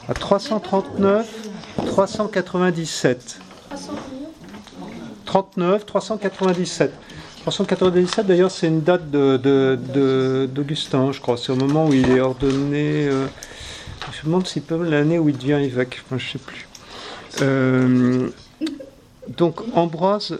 À 339, 397. 39, 397. 397, d'ailleurs, c'est une date d'Augustin, je crois. C'est au moment où il est ordonné. Je me demande si c'est l'année où il devient évêque. Enfin, je ne sais plus. Donc, Ambroise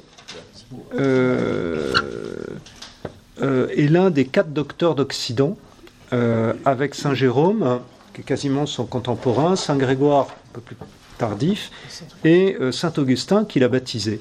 est l'un des 4 docteurs d'Occident, avec Saint Jérôme, qui est quasiment son contemporain, Saint Grégoire, un peu plus tardif, et Saint Augustin, qui l'a baptisé.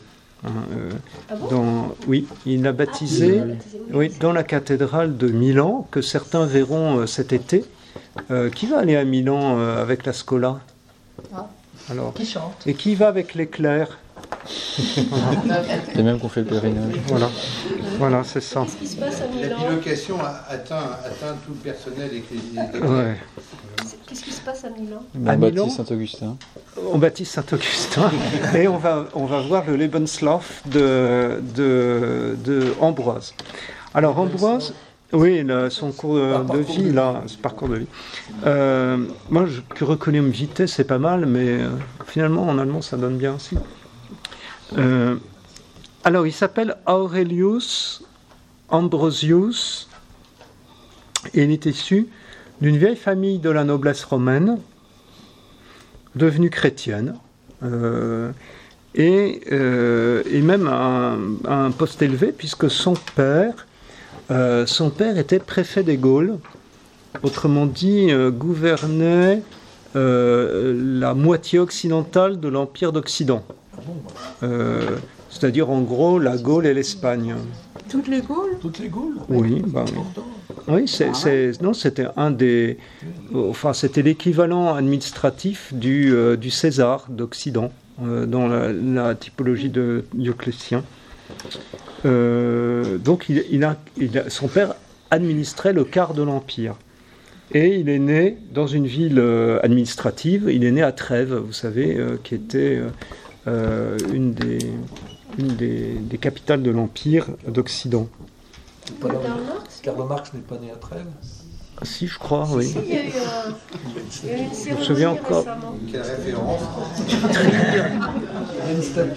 Oui, il l'a baptisé dans la cathédrale de Milan, que certains verront cet été. Qui va aller à Milan avec la Scola? Alors, qui chante. Et qui va avec l'éclair? C'est même qu'on fait le pèlerinage. Voilà, c'est ça. Qu'est-ce qui se passe à Milan? La bilocation atteint tout le personnel ecclésiastique. Ouais. Qu'est-ce qui se passe à Milan? On baptise Saint-Augustin. On baptise Saint-Augustin et on va voir le Lebenslauf de Ambroise. Alors Ambroise, oui, son cours de vie, là, ce parcours de vie. Moi, curriculum vitae, c'est pas mal, mais finalement, en allemand, ça donne bien aussi. Alors, il s'appelle Aurelius Ambrosius et il est issu d'une vieille famille de la noblesse romaine, devenue chrétienne, et même à un poste élevé, puisque son père était préfet des Gaules, autrement dit, gouvernait la moitié occidentale de l'Empire d'Occident. C'est-à-dire, en gros, la Gaule et l'Espagne. Toutes les Gaules? Oui, oui. Oui, c'était un des... Enfin, c'était l'équivalent administratif du César d'Occident, dans la typologie de Dioclétien. Donc, son père administrait le quart de l'Empire. Et il est né dans une ville administrative. Il est né à Trèves, vous savez, qui était une des capitales de l'Empire d'Occident. Karl Marx n'est pas né à Trèves? Si, je crois, oui. Il y a eu une Je cérémonie me souviens encore. récemment. Quelle référence? Il y a une statue.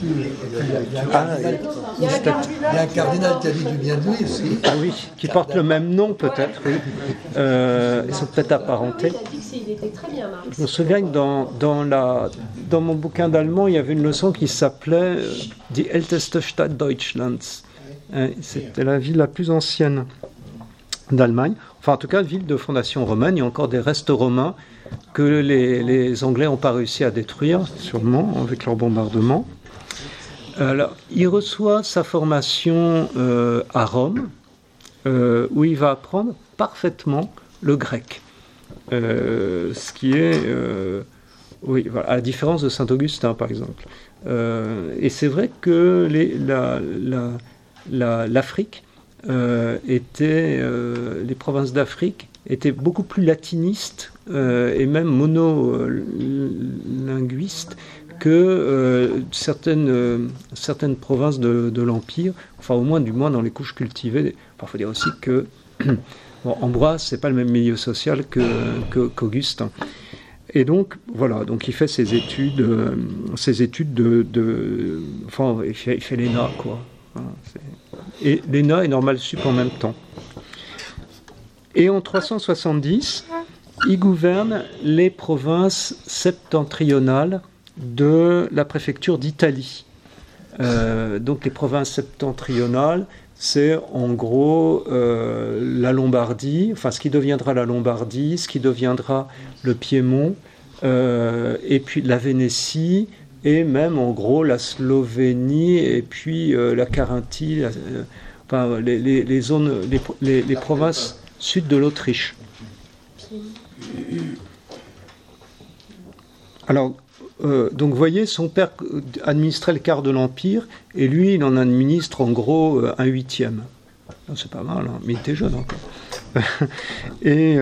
Il y a un cardinal qui a dit du bien de lui aussi. Ah oui, qui porte le même nom peut-être, oui. Ils sont peut-être apparentés. Il a dit qu'il était très bien, Marx. Je me souviens que dans mon bouquin d'allemand, il y avait une leçon qui s'appelait Die älteste Stadt Deutschlands. C'était la ville la plus ancienne d'Allemagne. Enfin, en tout cas, ville de fondation romaine. Il y a encore des restes romains que les Anglais n'ont pas réussi à détruire, sûrement, avec leur bombardement. Alors, il reçoit sa formation à Rome, où il va apprendre parfaitement le grec. Ce qui est... oui, voilà, à la différence de Saint-Augustin, par exemple. Et c'est vrai que l'Afrique les provinces d'Afrique étaient beaucoup plus latinistes et même monolinguistes que certaines provinces de l'Empire, enfin au moins dans les couches cultivées. Il faut dire aussi que Ambroise, c'est pas le même milieu social qu'Augustin. Et donc voilà, donc il fait ses études enfin il fait l'ENA, quoi. Voilà, et l'ENA et Normal Sup en même temps. Et en 370, il gouverne les provinces septentrionales de la préfecture d'Italie. Donc les provinces septentrionales, c'est en gros la Lombardie, enfin ce qui deviendra la Lombardie, ce qui deviendra le Piémont, et puis la Vénétie, et même en gros la Slovénie, et puis la Carinthie, enfin les zones, les provinces sud de l'Autriche. Alors, donc vous voyez, son père administrait le quart de l'Empire, et lui, il en administre en gros un huitième. C'est pas mal, hein, mais il était jeune encore. Et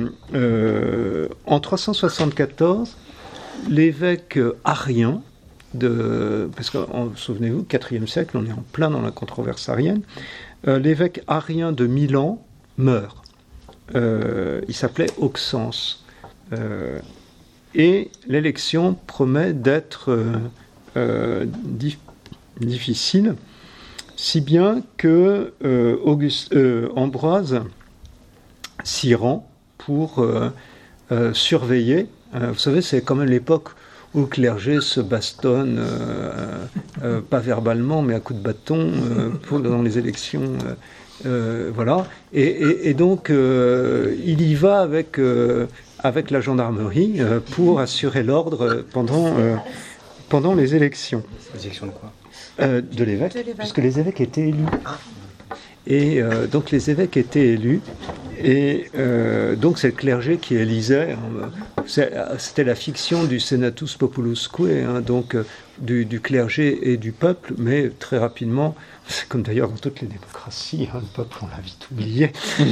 en 374, l'évêque arien, parce que souvenez-vous, 4e siècle, on est en plein dans la controverse arienne, l'évêque arien de Milan meurt. Il s'appelait Auxence. et l'élection promet d'être difficile, si bien que Ambroise s'y rend pour surveiller. Vous savez, c'est quand même l'époque où le clergé se bastonne, pas verbalement, mais à coups de bâton, dans les élections. Voilà. Et donc, il y va avec la gendarmerie pour assurer l'ordre pendant les élections. Les élections de quoi ? De l'évêque, puisque les évêques étaient élus. Et donc les évêques étaient élus, et donc c'est le clergé qui élisait. C'était la fiction du senatus populusque, donc du clergé et du peuple, mais très rapidement, c'est comme d'ailleurs dans toutes les démocraties, le peuple, on l'a vite oublié.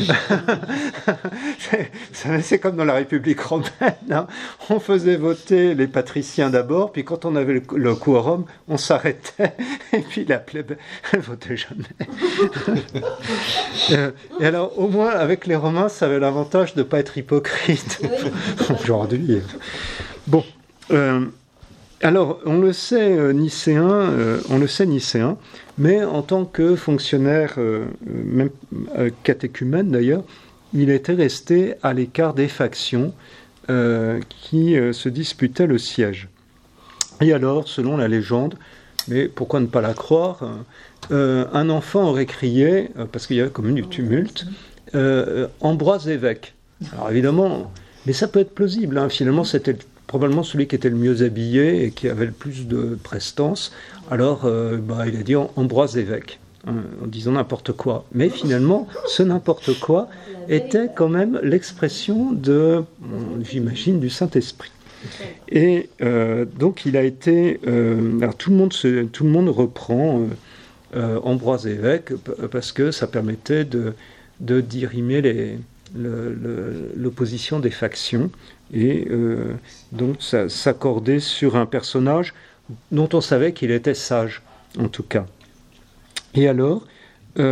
c'est comme dans la République romaine, on faisait voter les patriciens d'abord, puis quand on avait le quorum, on s'arrêtait, et puis la plèbe, elle votait jamais. Et alors, au moins, avec les Romains, ça avait l'avantage de ne pas être hypocrite. Aujourd'hui. Bon. Alors, on le sait nicéen, mais en tant que fonctionnaire, même catéchumène d'ailleurs, il était resté à l'écart des factions qui se disputaient le siège. Et alors, selon la légende, mais pourquoi ne pas la croire, un enfant aurait crié, parce qu'il y avait comme du tumulte, Ambroise évêque. Alors évidemment, mais ça peut être plausible, finalement c'était probablement celui qui était le mieux habillé et qui avait le plus de prestance. Alors il a dit Ambroise évêque, en disant n'importe quoi. Mais finalement, ce n'importe quoi était quand même l'expression j'imagine, du Saint-Esprit. Et donc il a été... alors tout le monde reprend Ambroise évêque parce que ça permettait de dirimer l'opposition des factions et donc ça s'accordait sur un personnage dont on savait qu'il était sage, en tout cas. Et alors, on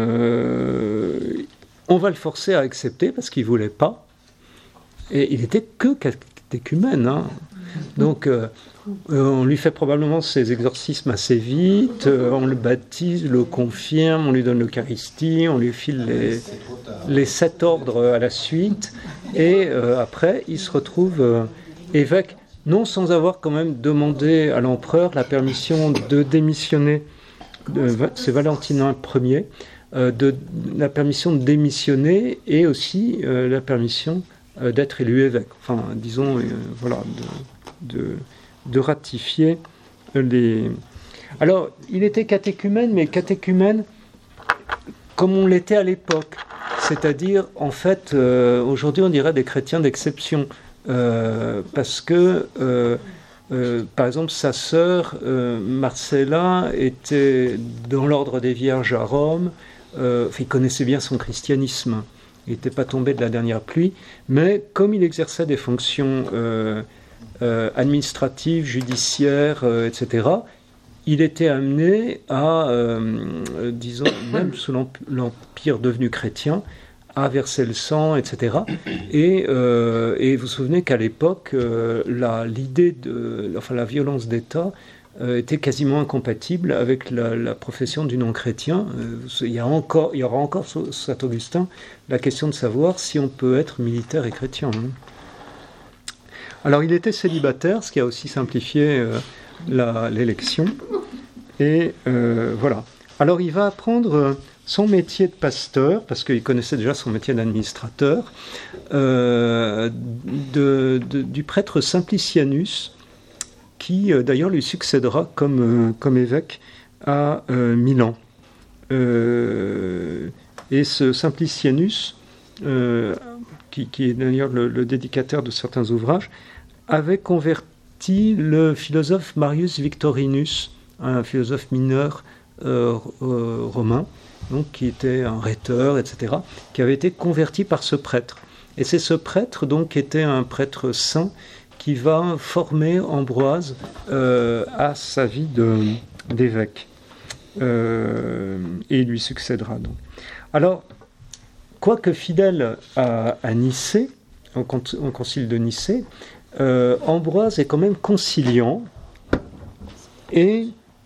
va le forcer à accepter parce qu'il ne voulait pas. Et il n'était que catéchumène. Donc, on lui fait probablement ses exorcismes assez vite, on le baptise, le confirme, on lui donne l'Eucharistie, on lui file les 7 ordres à la suite, et après, il se retrouve évêque, non sans avoir quand même demandé à l'empereur la permission de démissionner, c'est Valentinin Ier, la permission de démissionner, et aussi la permission d'être élu évêque. Enfin, disons, voilà, de ratifier les... Alors, il était catéchumène, mais catéchumène comme on l'était à l'époque. C'est-à-dire, en fait, aujourd'hui, on dirait des chrétiens d'exception. Parce que, par exemple, sa sœur, Marcella, était dans l'ordre des Vierges à Rome. Il connaissait bien son christianisme. Il n'était pas tombé de la dernière pluie. Mais comme il exerçait des fonctions... administrative, judiciaire, etc., il était amené à, disons, même sous l'Empire devenu chrétien, à verser le sang, etc. Et vous vous souvenez qu'à l'époque, l'idée la violence d'État était quasiment incompatible avec la profession du non-chrétien. Il y aura encore sous Saint-Augustin la question de savoir si on peut être militaire et chrétien. Alors, il était célibataire, ce qui a aussi simplifié l'élection. Et voilà. Alors, il va apprendre son métier de pasteur, parce qu'il connaissait déjà son métier d'administrateur, du prêtre Simplicianus, qui d'ailleurs lui succédera comme évêque à Milan. Et ce Simplicianus, qui est d'ailleurs le dédicataire de certains ouvrages, avait converti le philosophe Marius Victorinus, un philosophe mineur romain, donc qui était un rhéteur, etc., qui avait été converti par ce prêtre. Et c'est ce prêtre, donc, qui était un prêtre saint, qui va former Ambroise à sa vie d'évêque. Et il lui succédera, donc. Alors, quoique fidèle à Nicée, au concile de Nicée, Ambroise est quand même conciliant et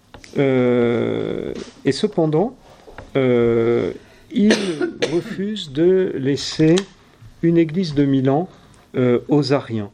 cependant, il refuse de laisser une église de Milan aux Ariens,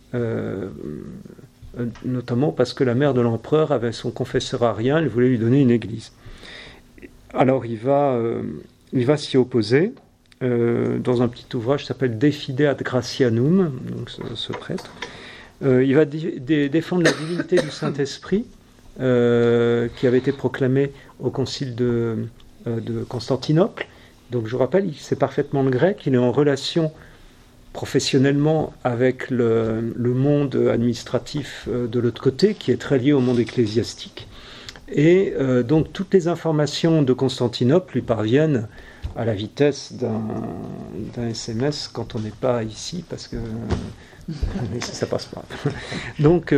notamment parce que la mère de l'empereur avait son confesseur arien, elle voulait lui donner une église. Alors il va s'y opposer dans un petit ouvrage qui s'appelle De Fide ad Gratianum, donc ce prêtre. Il va défendre la divinité du Saint-Esprit, qui avait été proclamée au concile de Constantinople. Donc je rappelle, il sait parfaitement le grec, il est en relation professionnellement avec le monde administratif de l'autre côté, qui est très lié au monde ecclésiastique. Et donc toutes les informations de Constantinople lui parviennent à la vitesse d'un SMS quand on n'est pas ici, parce que ça passe pas. Donc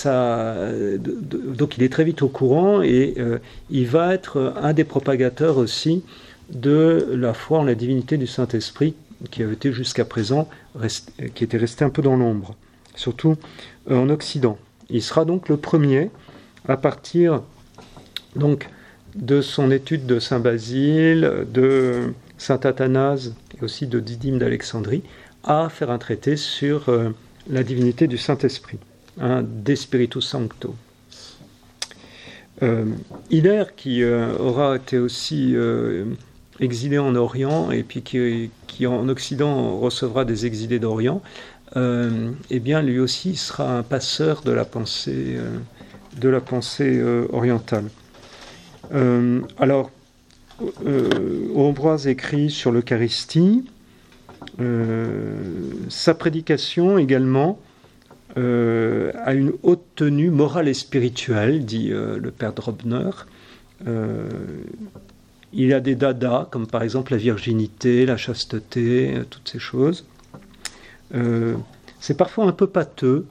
il est très vite au courant et il va être un des propagateurs aussi de la foi en la divinité du Saint-Esprit, qui avait été jusqu'à présent, qui était resté un peu dans l'ombre, surtout en Occident. Il sera donc le premier, à partir donc de son étude de Saint Basile, de Saint Athanase et aussi de Didyme d'Alexandrie, à faire un traité sur la divinité du Saint-Esprit, De Spiritu Sancto. Hilaire, qui aura été aussi exilé en Orient et puis qui en Occident recevra des exilés d'Orient, eh bien lui aussi sera un passeur de la pensée orientale. Ambroise écrit sur l'Eucharistie. Sa prédication également a une haute tenue morale et spirituelle, dit le père Drobner. Il a des dadas, comme par exemple la virginité, la chasteté, toutes ces choses. C'est parfois un peu pâteux.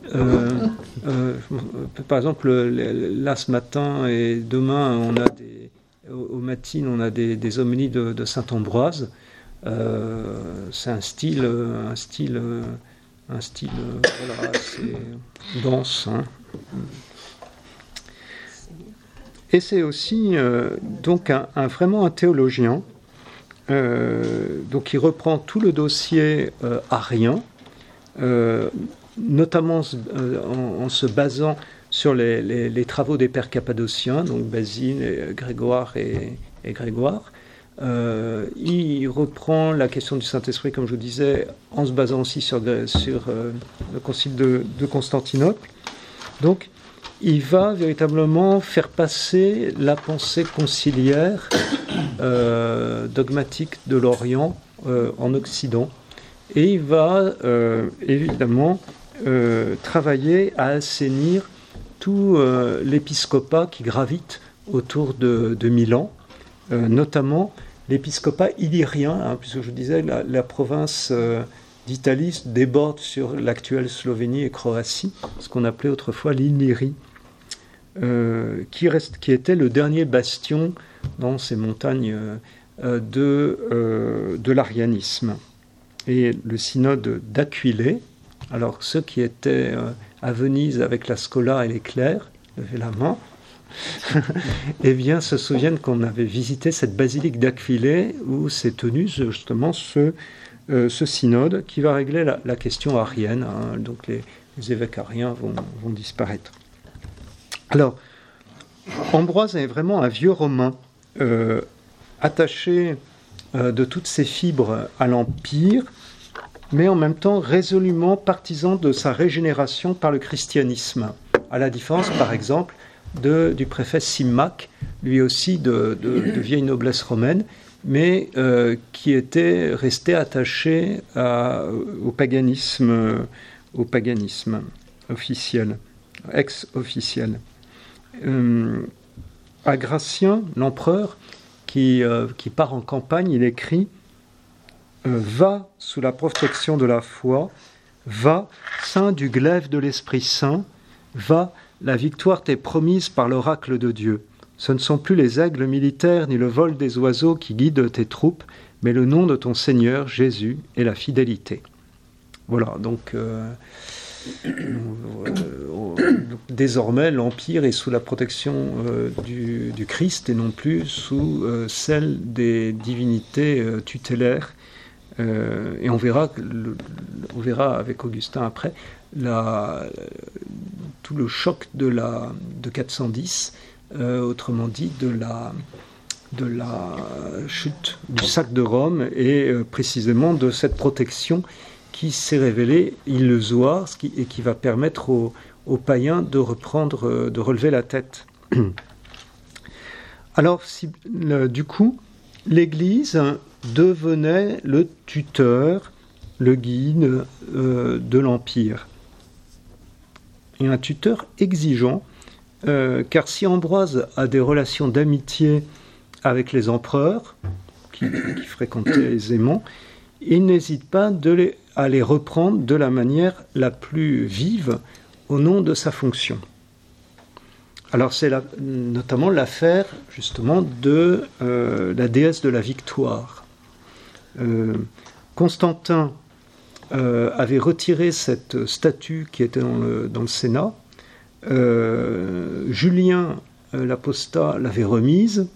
Par exemple, là ce matin et demain, au matin, on a des homélies de saint Ambroise. C'est un style voilà, assez dense. Et c'est aussi donc vraiment un théologien. Donc il reprend tout le dossier arien, notamment en se basant sur les travaux des pères cappadociens, donc Basile, Grégoire et Grégoire. Il reprend la question du Saint-Esprit, comme je vous disais, en se basant aussi sur le concile de Constantinople. Donc, il va véritablement faire passer la pensée conciliaire dogmatique de l'Orient en Occident. Et il va évidemment travailler à assainir tout l'épiscopat qui gravite autour de Milan, notamment l'épiscopat illyrien, puisque je disais la province d'Italie déborde sur l'actuelle Slovénie et Croatie, ce qu'on appelait autrefois l'Illyrie, qui était le dernier bastion dans ces montagnes de l'arianisme. Et le synode d'Aquilée, alors ceux qui étaient à Venise avec la Scola et les clercs, levez la main, eh bien, se souviennent qu'on avait visité cette basilique d'Aquilée où s'est tenu justement ce synode qui va régler la question arienne. Donc les évêques ariens vont disparaître. Alors, Ambroise est vraiment un vieux Romain attaché de toutes ses fibres à l'Empire, mais en même temps résolument partisan de sa régénération par le christianisme, à la différence, par exemple, du préfet Symmaque, lui aussi de vieille noblesse romaine, mais qui était resté attaché au paganisme officiel, ex-officiel. À Gratien, l'empereur, qui part en campagne, il écrit « Va sous la protection de la foi, va, saint du glaive de l'Esprit Saint, va, la victoire t'est promise par l'oracle de Dieu. Ce ne sont plus les aigles militaires ni le vol des oiseaux qui guident tes troupes, mais le nom de ton Seigneur, Jésus, et la fidélité. » Voilà, donc Désormais, l'Empire est sous la protection du Christ et non plus sous celle des divinités tutélaires. Et on verra avec Augustin après tout le choc de 410, autrement dit de la chute du sac de Rome et précisément de cette protection qui s'est révélée illusoire et qui va permettre aux païens de relever la tête. Alors, du coup, l'Église devenait le tuteur, le guide de l'Empire. Et un tuteur exigeant, car si Ambroise a des relations d'amitié avec les empereurs, qu'il fréquentait aisément, il n'hésite pas à les reprendre de la manière la plus vive au nom de sa fonction. Alors c'est notamment l'affaire justement de la déesse de la victoire. Constantin avait retiré cette statue qui était dans le Sénat. Julien l'apostat l'avait remise.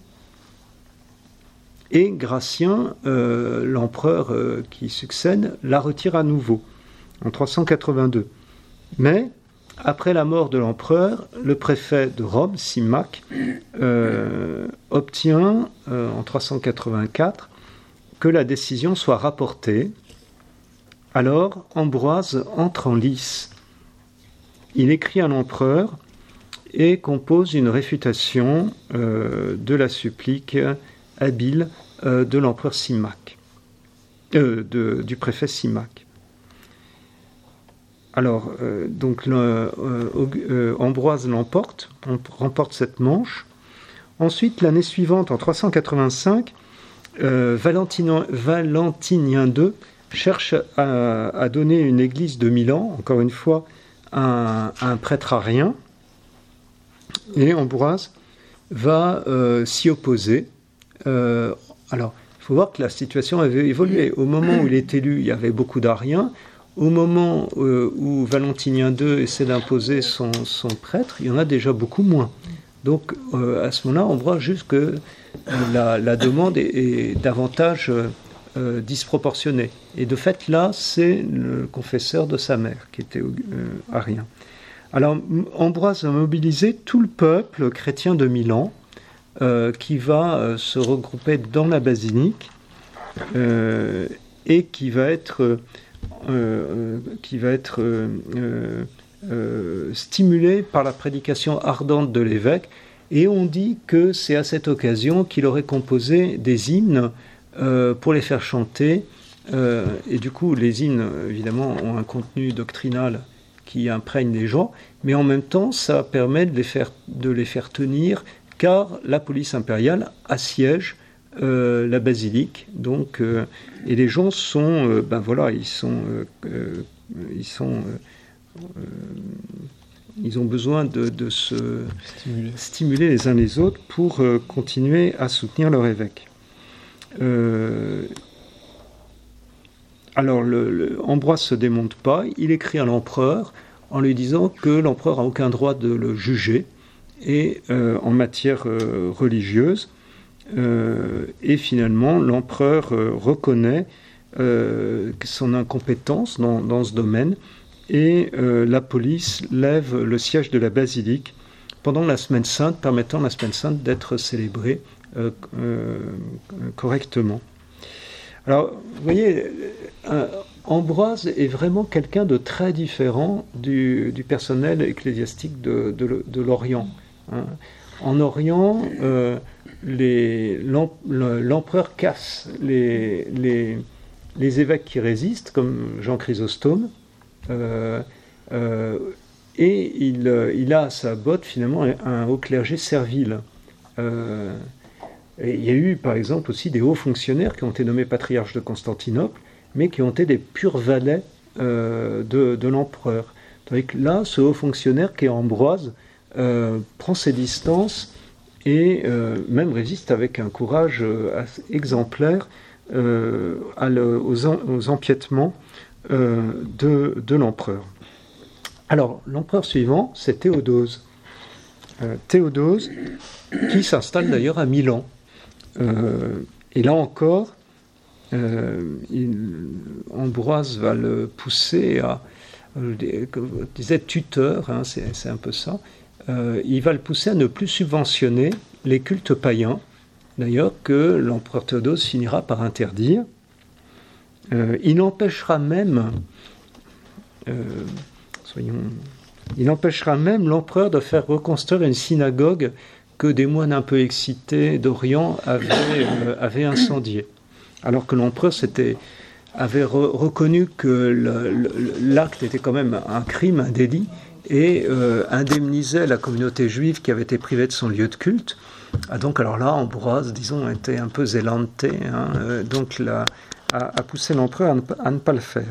Et Gratien, l'empereur qui succède, la retire à nouveau en 382. Mais après la mort de l'empereur, le préfet de Rome, Symmaque, obtient en 384 que la décision soit rapportée. Alors Ambroise entre en lice. Il écrit à l'empereur et compose une réfutation de la supplique habile de l'empereur Symmaque, du préfet Symmaque. Alors, donc, Ambroise remporte cette manche. Ensuite, l'année suivante, en 385, Valentinien II cherche à donner une église de Milan, encore une fois, à un prêtre arien, et Ambroise va s'y opposer. Alors, il faut voir que la situation avait évolué. Au moment où il est élu, il y avait beaucoup d'Ariens. Au moment où Valentinien II essaie d'imposer son prêtre, il y en a déjà beaucoup moins. Donc, à ce moment-là, on voit juste que la demande est davantage disproportionnée. Et de fait, là, c'est le confesseur de sa mère qui était arien. Alors, Ambroise a mobilisé tout le peuple chrétien de Milan, qui va se regrouper dans la basilique et qui va être stimulé par la prédication ardente de l'évêque. Et on dit que c'est à cette occasion qu'il aurait composé des hymnes pour les faire chanter. Et du coup, les hymnes, évidemment, ont un contenu doctrinal qui imprègne les gens, mais en même temps, ça permet de les faire tenir, car la police impériale assiège la basilique, donc, et les gens sont, ils ont besoin de se stimuler les uns les autres pour continuer à soutenir leur évêque. Alors, Ambroise ne se démonte pas, il écrit à l'empereur en lui disant que l'empereur n'a aucun droit de le juger, et en matière religieuse. Et finalement, l'empereur reconnaît son incompétence dans ce domaine, et la police lève le siège de la basilique pendant la Semaine Sainte, permettant la Semaine Sainte d'être célébrée correctement. Alors, vous voyez, Ambroise est vraiment quelqu'un de très différent du personnel ecclésiastique de l'Orient. En Orient, l'empereur casse les évêques qui résistent, comme Jean Chrysostome, et il a à sa botte finalement un haut clergé servile. Et il y a eu par exemple aussi des hauts fonctionnaires qui ont été nommés patriarches de Constantinople, mais qui ont été des purs valets de l'empereur. Donc là, ce haut fonctionnaire qui est Ambroise prend ses distances et même résiste avec un courage exemplaire aux empiètements de l'empereur. Alors, l'empereur suivant, c'est Théodose. Théodose, qui s'installe d'ailleurs à Milan. Et là encore, Ambroise va le pousser à, comme je disais, tuteur, hein, c'est un peu ça. Il va le pousser à ne plus subventionner les cultes païens, d'ailleurs, que l'empereur Théodose finira par interdire. Il empêchera même l'empereur de faire reconstruire une synagogue que des moines un peu excités d'Orient avaient incendiée. Alors que l'empereur avait reconnu que l'acte était quand même un crime, un délit, et indemnisait la communauté juive qui avait été privée de son lieu de culte. Donc alors là, Ambroise, disons, était un peu zélanté, hein, donc a poussé l'empereur à ne pas le faire.